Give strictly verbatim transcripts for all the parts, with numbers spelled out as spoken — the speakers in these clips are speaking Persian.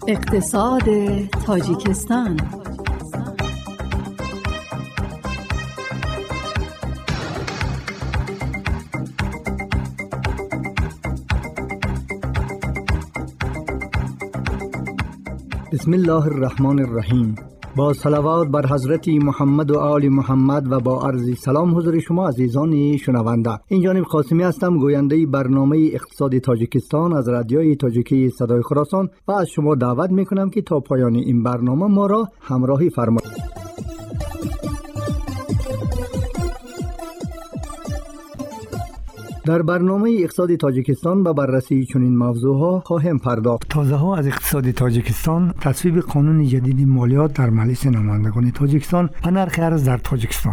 اقتصاد تاجیکستان. بسم الله الرحمن الرحیم. با صلوات بر حضرت محمد و آل محمد و با عرض سلام حضور شما عزیزان شنونده. این جانب قاسمی هستم، گوینده برنامه اقتصاد تاجیکستان از رادیوی تاجیکی صدای خراسان و از شما دعوت میکنم که تا پایان این برنامه ما را همراهی فرمایید. در برنامه اقتصاد تاجیکستان به بررسی چنین موضوعها خواهیم پرداخت. تازه ها از اقتصاد تاجیکستان: تصویب قانون جدید مالیات در مجلس نمایندگان تاجیکستان و نرخ ارز در تاجیکستان.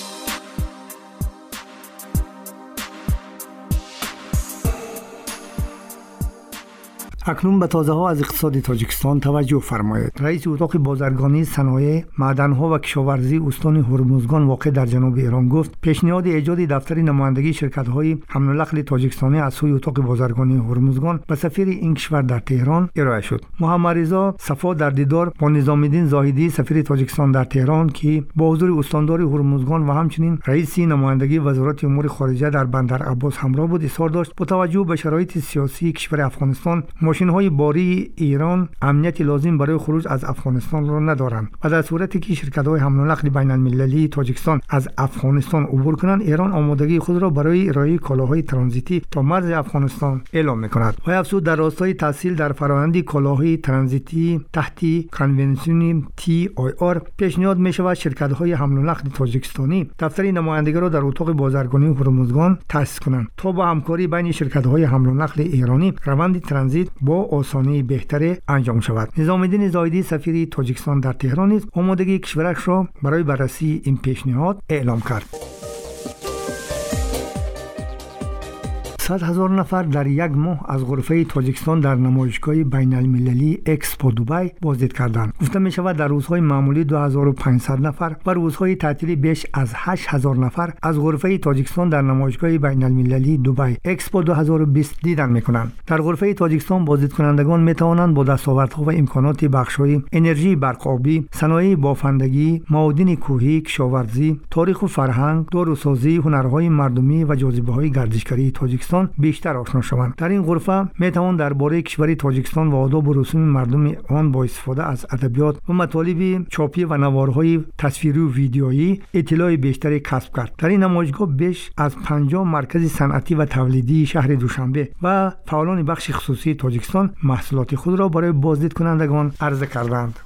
اکنون به تازه ها از اقتصاد تاجیکستان توجه فرمایید. رئیس اتاق بازرگانی صنایع، معدن‌ها و کشاورزی استان هرمزگان واقع در جنوب ایران گفت پیشنهاد ایجاد دفتر نمایندگی شرکت‌های حمل و نقل تاجیکستانی از سوی اتاق بازرگانی هرمزگان به سفیر این کشور در تهران ارائه شد. محمد رضا صفا در دیدار با نظام الدین زاهدی سفیر تاجیکستان در تهران که با حضور استاندار هرمزگان و همچنین رئیس نمایندگی وزارت امور خارجه در بندر عباس همراه بود، اظهار داشت با توجه به شرایط سیاسی کشور افغانستان ماشین‌های باری ایران امنیت لازم برای خروج از افغانستان را ندارند و در صورتی که شرکت‌های حمل و نقل بین‌المللی تاجیکستان از افغانستان عبور کنند، ایران آمادگی خود را برای ارائه کالاهای ترانزیتی تا مرز افغانستان اعلام می‌کند. و افزود در راستای تسهیل در فرآیند کالاهای ترانزیتی تحت کنونسیون تی آی آر پیشنهاد می‌شود شرکت‌های حمل و نقل تاجیکستانی دفتر نمایندگی را در اتاق بازرگانی هرمزگان تأسیس کنند تا با همکاری بین شرکت‌های حمل و نقل ایرانی روند ترانزیت با آسانی بهتر انجام شود. نظام الدین زاهدی سفیر تاجیکستان در تهران نیز آمادگی کشورش را برای بررسی این پیشنهاد اعلام کرد. صد هزار نفر در یک ماه از غرفه تاجیکستان در نمایشگاه بین المللی اکسپو دبی بازدید کردند. گفته می شود در روزهای معمولی دو هزار و پانصد نفر و روزهای تعطیلی بیش از هشت هزار نفر از غرفه تاجیکستان در نمایشگاه بین المللی دبی اکسپو دو هزار و بیست دیدن می کنند. در غرفه تاجیکستان بازدید کنندگان می توانند با دستاوردها و امکانات بخش‌های انرژی برق‌آبی، صنایع بافندگی، معادن کوهی، کشاورزی، تاریخ و فرهنگ، داروسازی، هنرهای مردمی و جاذبه‌های گردشگری تاجیکستان بیشتر آشنا شوند. در این غرفه می توان درباره کشور تاجیکستان و آداب و رسوم مردم آن با استفاده از ادبیات و مطالب چاپی و نوارهای تصویری و ویدیویی اطلاع بیشتری کسب کرد. در این نمایشگاه بیش از پنجاه مرکز صنعتی و تولیدی شهر دوشنبه و فعالان بخش خصوصی تاجیکستان محصولات خود را برای بازدید کنندگان عرضه کردند.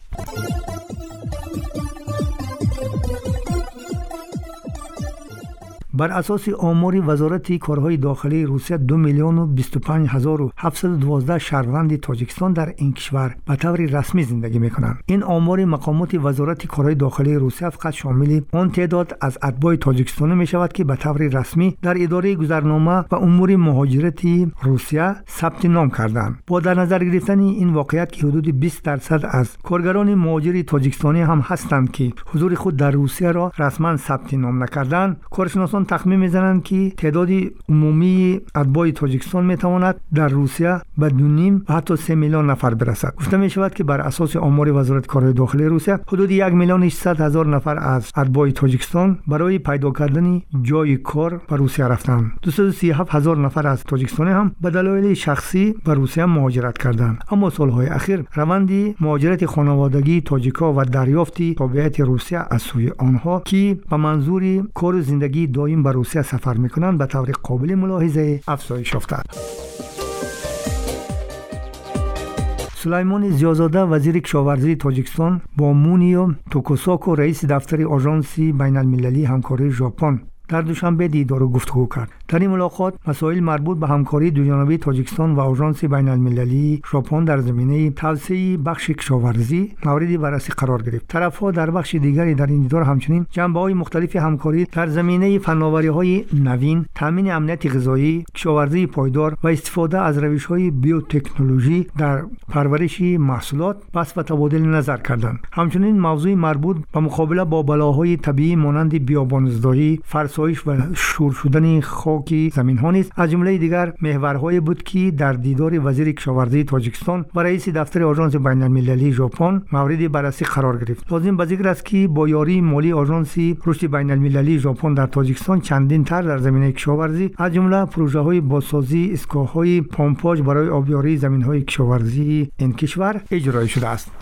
بر اساس آمار وزارت کارهای داخلی روسیه دو میلیون و بیست و پنج هزار و هفتصد و دوازده شهروند تاجیکستان در این کشور به طور رسمی زندگی میکنند. این آمار مقامات وزارت کارهای داخلی روسیه فقط شامل آن تعداد از اتباع تاجیکستانی میشود که به طور رسمی در اداره گذرنامه و امور مهاجرتی روسیه ثبت نام کردند. با در نظر گرفتن این واقعیت که حدود بیست درصد از کارگران مهاجر تاجیکستانی هم هستند که حضور خود در روسیه را رسما ثبت نام نکردند، کارشناسان تخمین میزنند که تعداد عمومی اتباع تاجیکستان میتواند در روسیه به دو نیم و حتی سه میلیون نفر برسد. گفته می شود که بر اساس آمار وزارت کارهای داخلی روسیه حدود یک میلیون و هشتصد هزار نفر از اتباع تاجیکستان برای پیدا کردن جای کار به روسیه رفتند. دویست و سی و هفت هزار نفر از تاجیکستانی هم به دلایل شخصی به روسیه مهاجرت کردند. اما سالهای اخیر روند مهاجرت خانوادگی تاجیکا و دریافت تابعیت روسیه از سوی آنها که به منظور کار و زندگی دائم به روسیه سفر میکنند به طور قابل ملاحظه افزایش یافته. سلیمان زیازاده وزیر کشاورزی تاجیکستان با مونیو توکوساکو رئیس دفتر آژانس بین المللی همکاری ژاپن در دوشنبه دیدار و گفتگو کرد. در این ملاقات مسائل مربوط به همکاری دوجانبه تاجیکستان و آژانس بین المللی ژاپن در زمینه توسعه بخش کشاورزی مورد بررسی قرار گرفت. طرف‌ها در بخش دیگری در این دیدار همچنین جنبه‌های مختلف همکاری در زمینه فناوری‌های نوین، تامین امنیت غذایی، کشاورزی پایدار و استفاده از روش‌های بیوتکنولوژی در پرورش محصولات بحث و تبادل نظر کردند. همچنین موضوع مربوط به مقابله با بلاهای طبیعی مانند بیابان‌زدایی، فرسودگی افزایش و شور شدن خاک زمین ها نیز از جمله دیگر محورهای بود که در دیدار وزیر کشاورزی تاجیکستان و رئیس دفتر آژانس بین المللی ژاپن مورد بررسی قرار گرفت. لازم به ذکر است که با یاری مالی آژانس رشد بین المللی ژاپن در تاجیکستان چندین طرح در زمینه کشاورزی از جمله پروژه های بازسازی اسکاهای پمپاژ برای آبیاری زمین های کشاورزی این کشور اجرا شده است.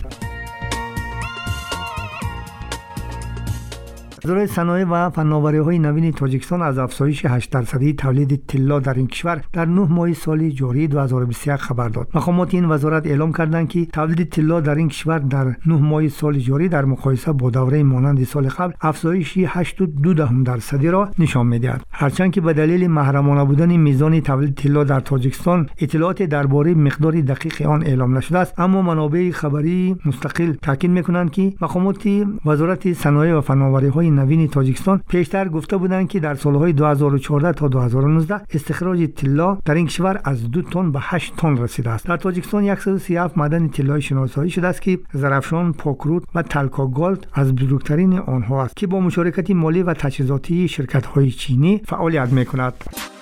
وزارت صنایع و فناوری‌های نوین تاجیکستان از افزایش هشت درصدی تولید طلا در این کشور در نه ماه سال جاری دو هزار و بیست و یک خبر داد. مقامات این وزارت اعلام کردند که تولید طلا در این کشور در نه ماه سال جاری در مقایسه با دوره مانند سال قبل افزایش هشت و دو دهم درصدی را نشان می‌دهد. هرچند که به دلیل محرمانه بودن میزان تولید طلا در تاجیکستان اطلاعات درباره مقدار دقیق آن اعلام نشده است، اما منابع خبری مستقل تاکید می‌کنند که مقامات وزارت صنایع و فناوری‌های نوین تاجیکستان پیشتر گفته بودند که در سالهای دو هزار و چهارده تا دو هزار و نوزده استخراج طلا در این کشور از دو تن به هشت تن رسیده است. در تاجیکستان صد و سی و هفت معدن طلای شناسایی شده است که زرافشان، پاکروت و تلکا گالد از بزرگترین آنها است که با مشارکت مالی و تجهیزاتی شرکت‌های چینی فعالیت می‌کند.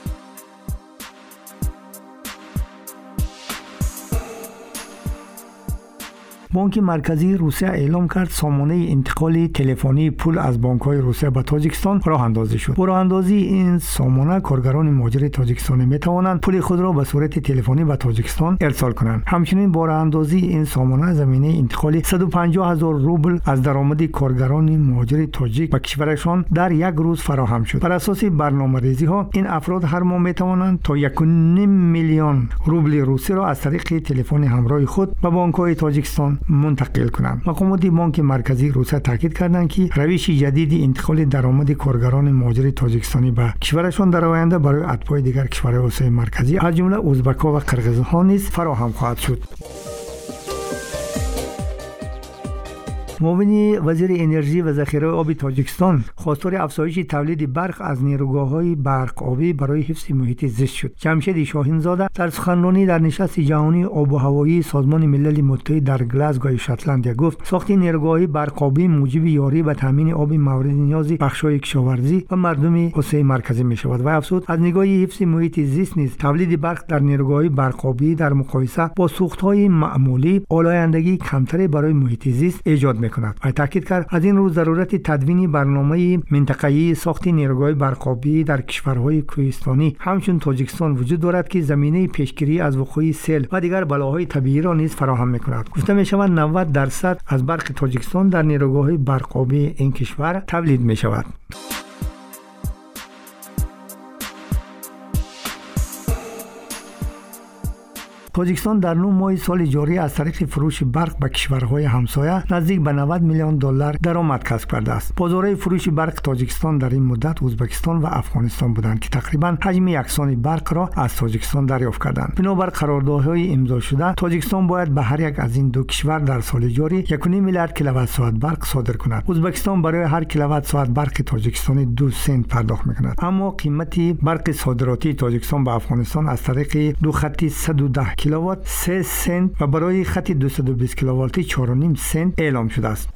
بانک مرکزی روسیه اعلام کرد سامانه انتقال تلفنی پول از بانک‌های روسیه به تاجیکستان راه اندازی شد. با راه اندازی این سامانه کارگران مهاجر تاجیکستانی می‌توانند پول خود را به صورت تلفنی به تاجیکستان ارسال کنند. همچنین با راه اندازی این سامانه زمینه انتقال صد و پنجاه هزار روبل از درآمد کارگران مهاجر تاجیک به کشورشان در یک روز فراهم شد. بر اساس برنامه‌ریزی‌ها این افراد هر ماه می‌توانند تا یک و نیم میلیون روبل روسی را از طریق تلفن همراه خود به بانک‌های تاجیکستان منتقل کنند. مقامات بانک مرکزی روسیه تاکید کردند که روش جدید انتقال درآمد کارگران مهاجر تاجیکستانی به کشورشان در آینده برای اتباع دیگر کشورهای آسیای مرکزی از جمله ازبک‌ها و قرقیزها نیز فراهم خواهد شد. معاون وزیر انرژی و ذخیره آب تاجیکستان خواستار افزایش تولید برق از نیروگاه‌های برق آبی برای حفظ محیط زیست شد. جمشید شاهین زاده در سخنرانی در نشست جهانی آب و هوایی سازمان ملل متحد در گلاسگو اسکاتلند گفت ساخت نیروگاه‌های برق آبی موجب یاری و تامین آب مورد نیاز بخش‌های کشاورزی و مردم آسیای مرکزی می‌شود و افزود از نگاه حفظ محیط زیست نیز تولید برق در نیروگاه‌های برق آبی در مقایسه با سوخت‌های معمولی آلایندگی کمتری برای محیط زیست ایجاد کند و تاکید کرد از این رو ضرورت تدوین برنامه منطقه‌ای ساخت نیروگاه برق آبی در کشورهای کوهستانی همچون تاجیکستان وجود دارد که زمینه پیشگیری از وقوع سیل و دیگر بلاهای طبیعی را نیز فراهم می‌کند. گفته می‌شود نود درصد از برق تاجیکستان در نیروگاه برق آبی این کشور تولید می‌شود. تاجیکستان در نه ماه سال جاری از طریق فروش برق به کشورهای همسایه نزدیک به نود میلیون دلار درآمد کسب کرده است. بازارهای فروش برق تاجیکستان در این مدت ازبکستان و افغانستان بودند که تقریبا حجم یکسان برق را از تاجیکستان دریافت کردند. بنابر قراردادهای امضا شده تاجیکستان باید به هر یک از این دو کشور در سال جاری یک و نیم میلیارد کیلووات ساعت برق صادر کند. ازبکستان برای هر کیلووات ساعت برق تاجیکستانی دو سنت پرداخت می‌کند. اما قیمت برق صادراتی تاجیکستان به افغانستان از طریق دو خط صد و ده کیلووات سه سنت و برای خط دویست و بیست کیلووات چهار و نیم سنت اعلام شده است.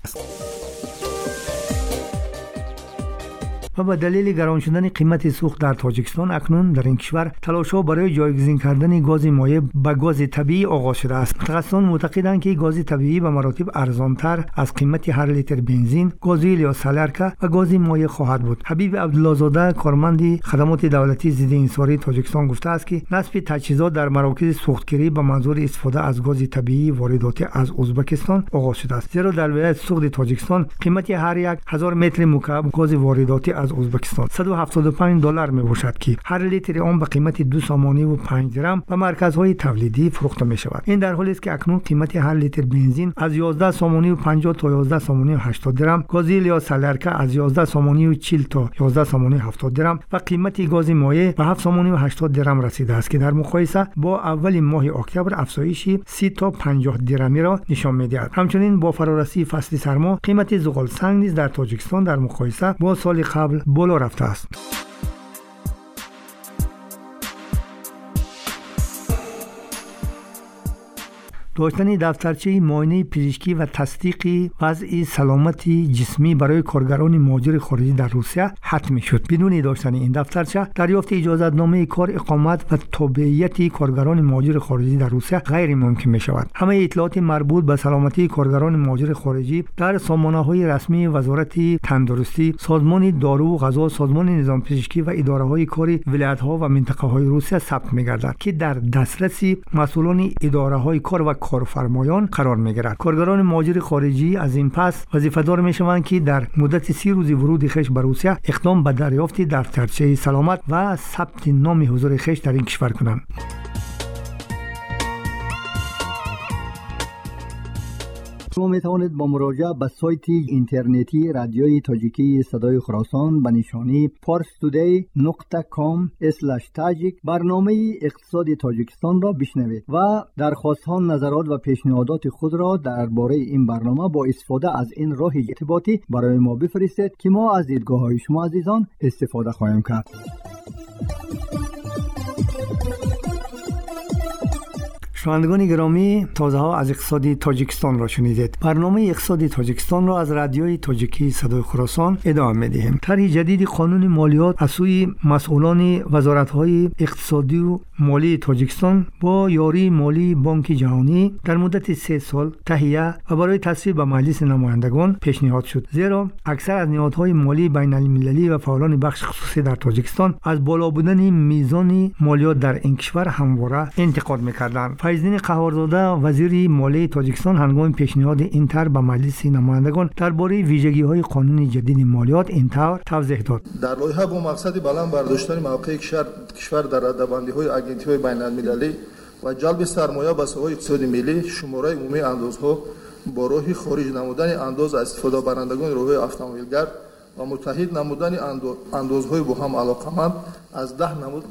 و به دلیل گران شدن قیمت سوخت در تاجیکستان اکنون در این کشور تلاش‌ها برای جایگزین کردن گاز مایع به گاز طبیعی آغاز شده است. متخصصان معتقدند که گاز طبیعی به مراتب ارزانتر از قیمت هر لیتر بنزین، گازوئیل یا سالرکه و گاز مایع خواهد بود. حبیب عبدالله زاده کارمند خدمات دولتی ضد انحصاری تاجیکستان گفته است که نصب تجهیزات در مراکز سوختگیری به منظور استفاده از گاز طبیعی وارداتی از ازبکستان آغاز شده است. زیرا در ولایت سوخت تاجیکستان قیمت هر یک هزار متر مکعب گاز وارداتی از ازبکستان صد و هفتاد و پنج دلار می باشد که هر لیتر آن به قیمت دو سامانی و پنج درم به مرکزهای تولیدی فروخته می شود. این در حالی است که اکنون قیمت هر لیتر بنزین از یازده سامانی و پنجاه تا یازده سامانی و هشتاد درم، گازوئیل یا سالرکه از یازده سامانی و چهل تا یازده سامانی و هفتاد درم و قیمت گاز مایع به هفت سامانی و هشتاد درم رسیده است که در مقایسه با اول ماه اکتبر افزایشی سی تا پنجاه درمی را نشان می دهد. همچنین با فرارسی فصل سرما قیمت زغال سنگ نیز در تاجیکستان در مقایسه با سال قبل بالا رفته است. داشتن دفترچه معاینه پزشکی و تصدیق وضع سلامتی جسمی برای کارگران مهاجر خارجی در روسیه حتمی شد. بدون داشتن این دفترچه دریافت اجازه‌نامه کار، اقامت و تابعیت کارگران مهاجر خارجی در روسیه غیر ممکن می شود. همه اطلاعات مربوط به سلامتی کارگران مهاجر خارجی در سامانه‌های رسمی وزارت تندرستی، سازمان دارو و غذا، سازمان نظام پزشکی و اداره‌های کاری ولایت‌ها و منطقه‌های روسیه ثبت می‌گردد که در دسترس مسئولان اداره‌های کار و کارفرمایان قرار می‌گیرد. کارگران مهاجر خارجی از این پس وظیفه‌دار می‌شوند که در مدت سی روز ورود خویش به روسیه اقدام به دریافت دفترچه سلامت و ثبت نام حضور خویش در این کشور کنند. شما می توانید با مراجعه به سایت اینترنتی رادیوی تاجیکی صدای خراسان به نشانی پارس تودی نقطه کام اسلش تاجیک برنامه اقتصاد تاجیکستان را بشنوید و درخواست‌ها، نظرات و پیشنهادات خود را درباره این برنامه با استفاده از این راه ارتباطی برای ما بفرستید که ما از دیدگاه‌های شما عزیزان استفاده خواهیم کرد. شنوندگان گرامی، تازه ها از اقتصاد تاجیکستان را شنیدید. برنامه اقتصاد تاجیکستان را از رادیوی تاجیکی صدای خراسان ادامه می‌دهیم. طرح جدید قانون مالیات از سوی مسئولان وزارت‌های اقتصادی و مالی تاجیکستان با یاری مالی بانک جهانی در مدت سه سال تهیه و برای تصویب به مجلس نمایندگان پیشنهاد شد. زیرا اکثر از نهادهای مالی بین‌المللی و فعالان بخش خصوصی در تاجیکستان از بالا بودن میزان مالیات در این کشور همواره انتقاد می‌کردند. فیض‌دین قهارزاده وزیر مالی تاجیکستان هنگام پیشنهاد این طرح به مجلس نمایندگان درباره ویژگی‌های قانون جدید مالیات این طور توضیح داد. در لایحه با مقصد بلند برداشتن موقع کشور در رده‌بندی‌های اگنتی‌های بین‌المللی و جلب سرمایه به سوی اقتصاد ملی، شماره عمومی اندازها با راه خارج نمودن انداز استفاده برندگان راه‌های اتومبیلگر و متحد نمودن اندازهای با هم علاقمند از ده نمود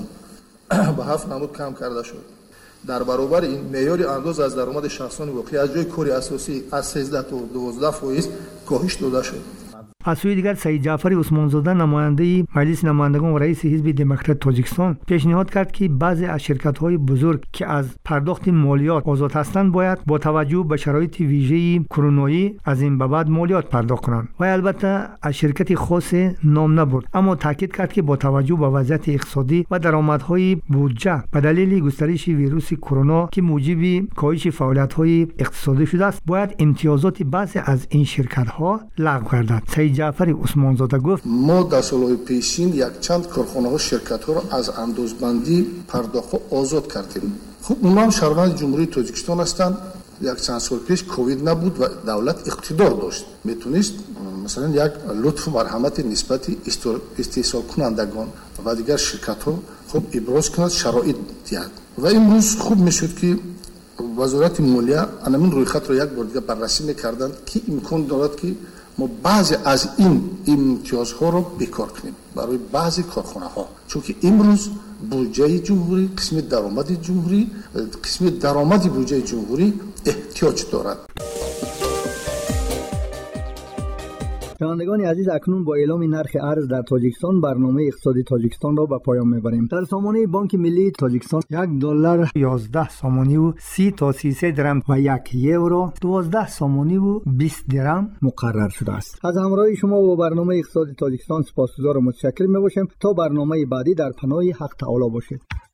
به هفت نمود کم کرده شد. در برابر این معیار انداز از درآمد شخصان واقعی از جای کار اساسی از سیزده تا دوازده فیصد کاهش داده شد. از سوی دیگر سعید جعفری عثمانزاده نماینده مجلس نمایندگان و رئیس حزب دموکرات تاجیکستان پیشنهاد کرد که بعضی از شرکت‌های بزرگ که از پرداخت مالیات آزاد هستند باید با توجه به شرایط ویژه کرونایی از این به بعد مالیات پرداخت کنند. و البته از شرکت خاص نام نبرد، اما تاکید کرد که با توجه به وضعیت اقتصادی و درآمدهای بودجه به دلیل گسترش ویروس کرونا که موجب کاهش فعالیت‌های اقتصادی شده است، باید امتیازات بعضی از این شرکت‌ها لغو گردد. جعفری عثمانزاده گفت ما در سالهای پیشین یک چند کارخانه ها شرکت ها را از اندازبندی پرداخت آزاد کردیم. خب اونا هم شهروند جمهوری تاجیکستان هستند. یک چند سال پیش کووید نبود و دولت اقتدار داشت، میتونست مثلا یک لطف و مرحمت نسبت استحصال کنندگان و دیگر شرکت ها خب ابراز کند، شرایط دهد. و امروز خوب میشد که وزارت مالیه همین روی خط را یک بار دیگه بررسی میکردند که امکان دارد که ما بعضی از این امتیازها رو بکار کنیم برای بعضی کارخانه ها، چون که امروز بودجه جمهوری، قسم درآمد جمهوری، قسم درآمد بودجه جمهوری احتیاج دارد. شنوندگان عزیز، اکنون با اعلام نرخ ارز در تاجیکستان برنامه اقتصادی تاجیکستان را به پایان میبریم. در سامانه بانک ملی تاجیکستان یک دلار یازده سامانی و سی تا سیصد درم و یک یورو دوازده سامانی و بیست درم مقرر شده است. از همراهی شما با برنامه اقتصادی تاجیکستان سپاسگزار و متشکر میباشم. تا برنامه بعدی در پناه حق تعالی باشید.